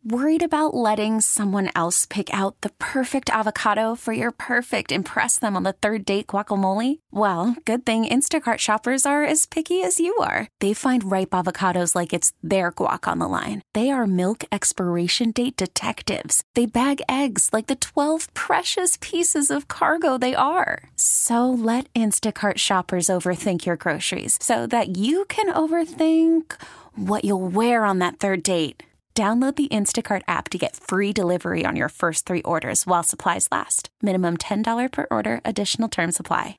Worried about letting someone else pick out the perfect avocado for your perfect impress them on the third date guacamole? Well, good thing Instacart shoppers are as picky as you are. They find ripe avocados like it's their guac on the line. They are milk expiration date detectives. They bag eggs like the 12 precious pieces of cargo they are. So let Instacart shoppers overthink your groceries so that you can overthink what you'll wear on that third date. Download the Instacart app to get free delivery on your first 3 orders while supplies last. Minimum $10 per order. Additional terms apply.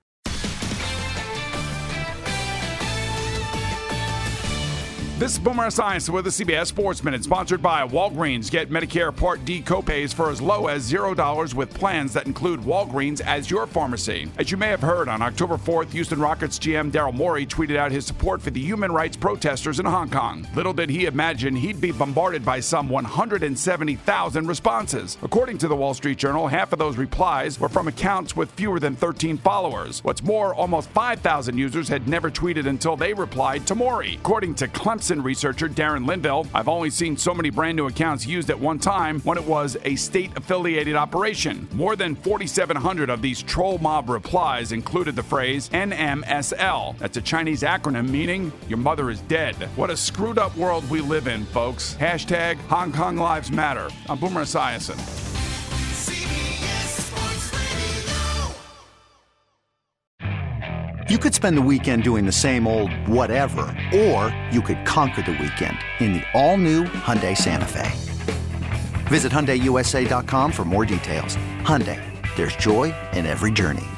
This is Boomer Science with the CBS Sports Minute, sponsored by Walgreens. Get Medicare Part D copays for as low as $0 with plans that include Walgreens as your pharmacy. As you may have heard, on October 4th, Houston Rockets GM Daryl Morey tweeted out his support for the human rights protesters in Hong Kong. Little did he imagine he'd be bombarded by some 170,000 responses. According to the Wall Street Journal, half of those replies were from accounts with fewer than 13 followers. What's more, almost 5,000 users had never tweeted until they replied to Morey. According to Clemson researcher Darren Linville, I've only seen so many brand new accounts used at one time when it was a state-affiliated operation. More than 4,700 of these troll mob replies included the phrase NMSL. That's a Chinese acronym meaning your mother is dead. What a screwed up world we live in, folks. Hashtag Hong Kong Lives Matter. I'm Boomer Esiason. You could spend the weekend doing the same old whatever, or you could conquer the weekend in the all-new Hyundai Santa Fe. Visit HyundaiUSA.com for more details. Hyundai, there's joy in every journey.